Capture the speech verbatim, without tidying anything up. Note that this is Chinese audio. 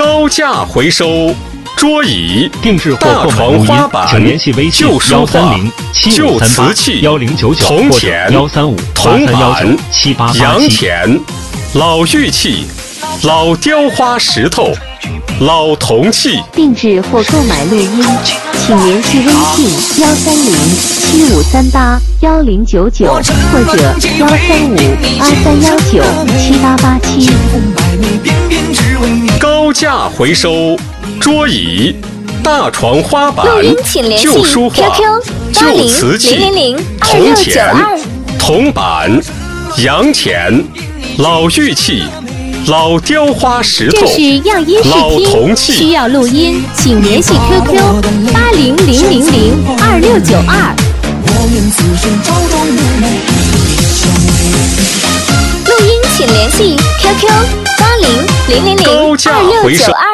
高价回收桌椅、 定制或大购买床花板、 请联系微信旧书幺三画、 零七旧五三八瓷器、 幺零九九或者铜钱、 幺三五八铜三幺九板、 七八八洋七。 钱、老玉器、老雕花石头、老铜器。 定制或购买录音，请联系微信幺三零七五三八幺零九九或者幺三五八三幺九七八八七。 高价回收桌椅、大床花板录音请联系旧书画、 Q Q 八旧零瓷器、 零零零二铜六九钱、 二。 铜板、洋钱、老玉器、老雕花石头、 这是样音视老铜听， 器。 需要录音，请联系 Q Q 八零零零零二六九二。 录音请联系 Q Q 八零零零零高价二六回收九二。